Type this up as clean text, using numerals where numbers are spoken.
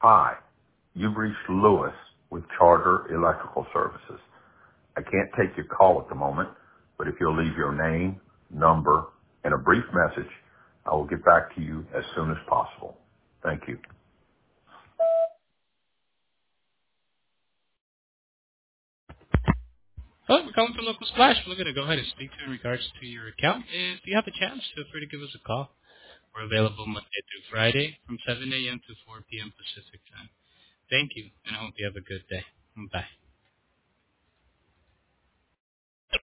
Hi, you've reached Lewis with Charter Electrical Services. I can't take your call at the moment, but if you'll leave your name, number, and a brief message, I will get back to you as soon as possible. Thank you. Hello, we're calling for Local Splash. We're going to go ahead and speak to you in regards to your account. If you have a chance, feel free to give us a call. We're available Monday through Friday from 7 a.m. to 4 p.m. Pacific time. Thank you, and I hope you have a good day. Bye.